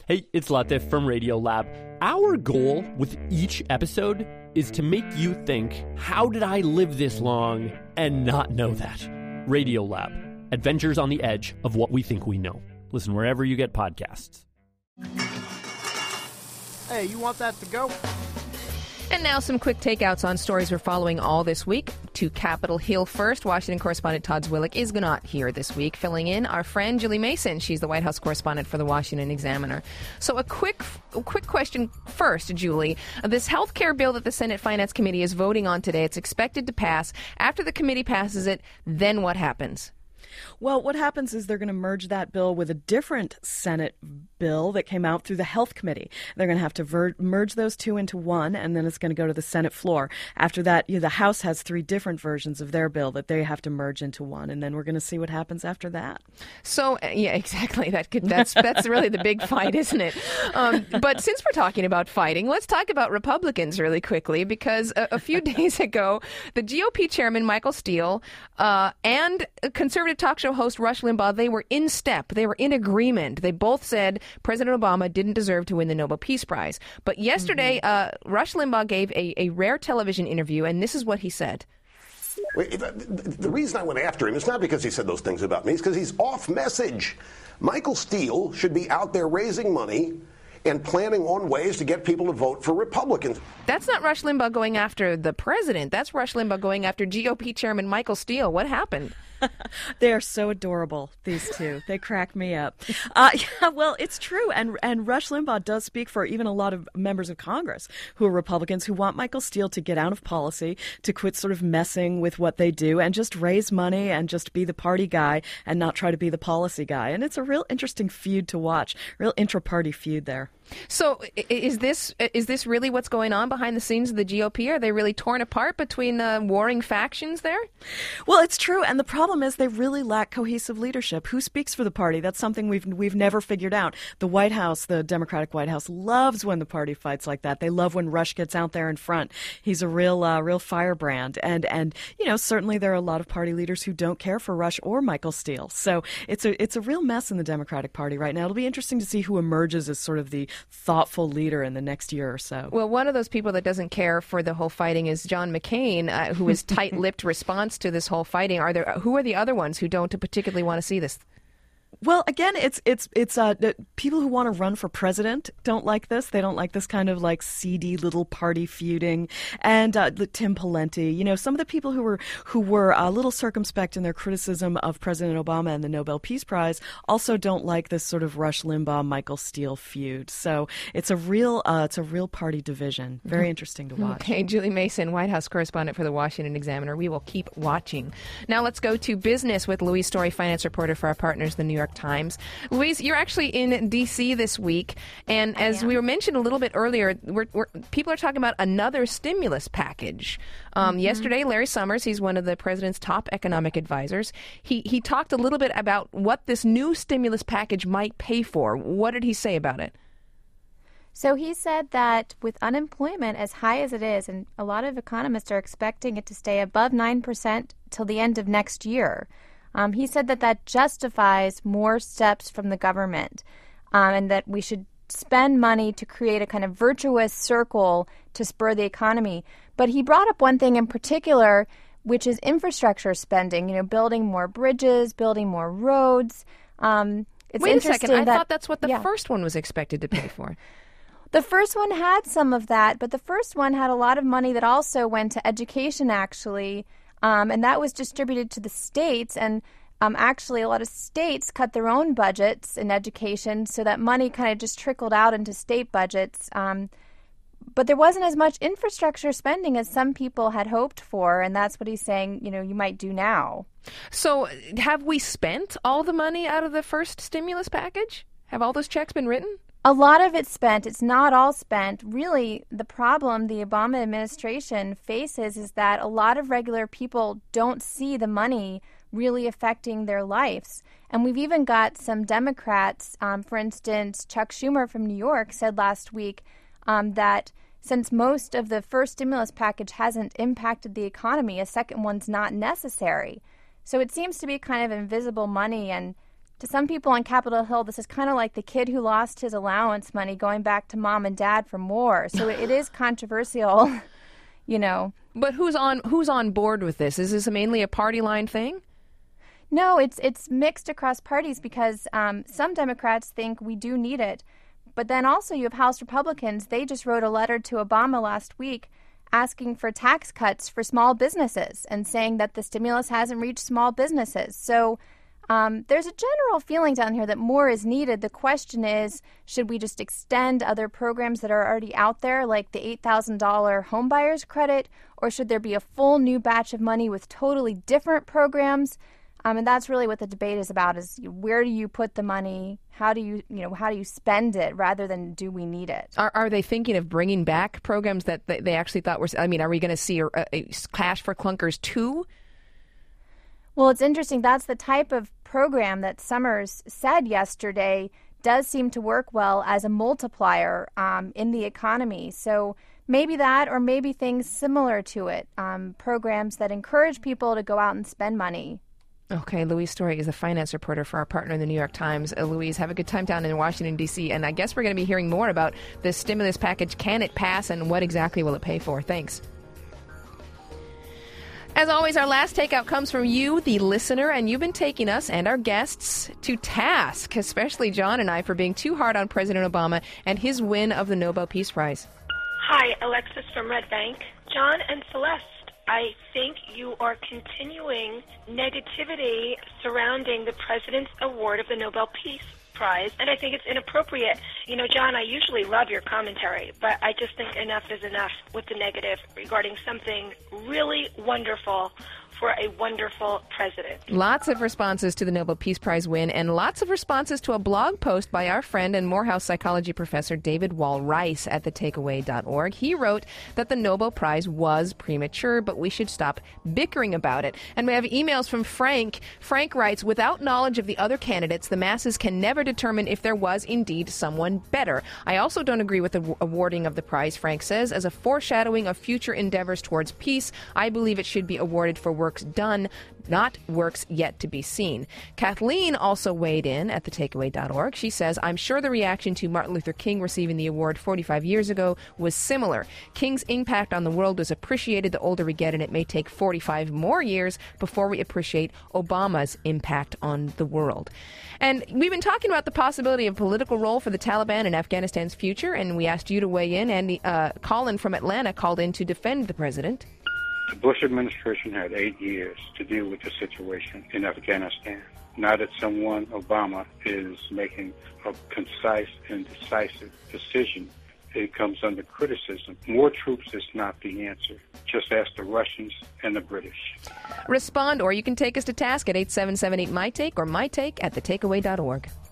Hey, it's Latif from Radiolab. Our goal with each episode is to make you think, how did I live this long and not know that? Radiolab, adventures on the edge of what we think we know. Listen wherever you get podcasts. Hey, you want that to go? And now some quick takeouts on stories we're following all this week. To Capitol Hill first, Washington correspondent Todd Zwillich is not here this week, filling in our friend Julie Mason. She's the White House correspondent for the Washington Examiner. So a quick question first, Julie. This health care bill that the Senate Finance Committee is voting on today, it's expected to pass. After the committee passes it, then what happens? Well, what happens is they're going to merge that bill with a different Senate bill that came out through the Health Committee. They're going to have to merge those two into one, and then it's going to go to the Senate floor. After that, the House has three different versions of their bill that they have to merge into one, and then we're going to see what happens after that. So, yeah, exactly. That's really the big fight, isn't it? But since we're talking about fighting, let's talk about Republicans really quickly, because a few days ago, the GOP chairman, Michael Steele, and conservative talk show host Rush Limbaugh, they were in step. They were in agreement. They both said President Obama didn't deserve to win the Nobel Peace Prize. But yesterday, Rush Limbaugh gave a rare television interview, and this is what he said. The reason I went after him is not because he said those things about me. It's because he's off message. Michael Steele should be out there raising money and planning on ways to get people to vote for Republicans. That's not Rush Limbaugh going after the president. That's Rush Limbaugh going after GOP chairman Michael Steele. What happened? They are so adorable, these two. They crack me up. Yeah, well, it's true. And Rush Limbaugh does speak for even a lot of members of Congress who are Republicans who want Michael Steele to get out of policy, to quit sort of messing with what they do and just raise money and just be the party guy and not try to be the policy guy. And it's a real interesting feud to watch, real intra-party feud there. So is this really what's going on behind the scenes of the GOP? Are they really torn apart between warring factions there? Well, it's true. And the problem is they really lack cohesive leadership. Who speaks for the party? That's something we've never figured out. The White House, the Democratic White House, loves when the party fights like that. They love when Rush gets out there in front. He's a real firebrand. And certainly there are a lot of party leaders who don't care for Rush or Michael Steele. So it's a real mess in the Democratic Party right now. It'll be interesting to see who emerges as sort of the thoughtful leader in the next year or so. Well, one of those people that doesn't care for the whole fighting is John McCain, who is tight-lipped response to this whole fighting. Who are the other ones who don't particularly want to see this? Well, again, it's people who want to run for president don't like this. They don't like this kind of like seedy little party feuding. And Tim Pawlenty, some of the people who were a little circumspect in their criticism of President Obama and the Nobel Peace Prize also don't like this sort of Rush Limbaugh, Michael Steele feud. So it's a real party division. Very interesting to watch. Okay, Julie Mason, White House correspondent for the Washington Examiner. We will keep watching. Now let's go to business with Louise Story, finance reporter for our partners, the New York Times. Louise, you're actually in D.C. this week, and as we were mentioned a little bit earlier, people are talking about another stimulus package. Yesterday, Larry Summers, he's one of the president's top economic advisors, he talked a little bit about what this new stimulus package might pay for. What did he say about it? So he said that with unemployment as high as it is, and a lot of economists are expecting it to stay above 9% till the end of next year, he said that justifies more steps from the government, and that we should spend money to create a kind of virtuous circle to spur the economy. But he brought up one thing in particular, which is infrastructure spending, building more bridges, building more roads. Wait a second. I thought that's what the first one was expected to pay for. The first one had some of that, but the first one had a lot of money that also went to education, actually. And that was distributed to the states. And actually, a lot of states cut their own budgets in education, so that money kind of just trickled out into state budgets. But there wasn't as much infrastructure spending as some people had hoped for. And that's what he's saying, you might do now. So have we spent all the money out of the first stimulus package? Have all those checks been written? A lot of it's spent. It's not all spent. Really, the problem the Obama administration faces is that a lot of regular people don't see the money really affecting their lives. And we've even got some Democrats, for instance, Chuck Schumer from New York said last week that since most of the first stimulus package hasn't impacted the economy, a second one's not necessary. So it seems to be kind of invisible money, and to some people on Capitol Hill, this is kind of like the kid who lost his allowance money going back to mom and dad for more. So it is controversial, you know. But who's on board with this? Is this mainly a party line thing? No, it's mixed across parties because some Democrats think we do need it. But then also you have House Republicans. They just wrote a letter to Obama last week asking for tax cuts for small businesses and saying that the stimulus hasn't reached small businesses. So there's a general feeling down here that more is needed. The question is, should we just extend other programs that are already out there, like the $8,000 homebuyers credit, or should there be a full new batch of money with totally different programs? And that's really what the debate is about: is where do you put the money? How do you spend it, rather than do we need it? Are they thinking of bringing back programs that they actually thought were? I mean, are we going to see a Cash for Clunkers 2? Well, it's interesting. That's the type of program that Summers said yesterday does seem to work well as a multiplier in the economy. So maybe that, or maybe things similar to it, programs that encourage people to go out and spend money. Okay, Louise Story is a finance reporter for our partner in the New York Times. Louise, have a good time down in Washington, D.C., and I guess we're going to be hearing more about this stimulus package. Can it pass, and what exactly will it pay for? Thanks. As always, our last takeout comes from you, the listener, and you've been taking us and our guests to task, especially John and I, for being too hard on President Obama and his win of the Nobel Peace Prize. Hi, Alexis from Red Bank. John and Celeste, I think you are continuing negativity surrounding the President's award of the Nobel Peace Prize, and I think it's inappropriate. You know, John, I usually love your commentary, but I just think enough is enough with the negative regarding something really wonderful for a wonderful president. Lots of responses to the Nobel Peace Prize win, and lots of responses to a blog post by our friend and Morehouse psychology professor David Wall Rice at thetakeaway.org. He wrote that the Nobel Prize was premature, but we should stop bickering about it. And we have emails from Frank. Frank writes, without knowledge of the other candidates, the masses can never determine if there was indeed someone better. I also don't agree with the awarding of the prize, Frank says. As a foreshadowing of future endeavors towards peace, I believe it should be awarded for works done, not works yet to be seen. Kathleen also weighed in at thetakeaway.org. She says, I'm sure the reaction to Martin Luther King receiving the award 45 years ago was similar. King's impact on the world was appreciated the older we get, and it may take 45 more years before we appreciate Obama's impact on the world. And we've been talking about the possibility of a political role for the Taliban in Afghanistan's future, and we asked you to weigh in. And Colin from Atlanta called in to defend the president. The Bush administration had 8 years to deal with the situation in Afghanistan. Now that someone, Obama, is making a concise and decisive decision, it comes under criticism. More troops is not the answer. Just ask the Russians and the British. Respond, or you can take us to task at 8778-MY-TAKE or mytake at thetakeaway.org.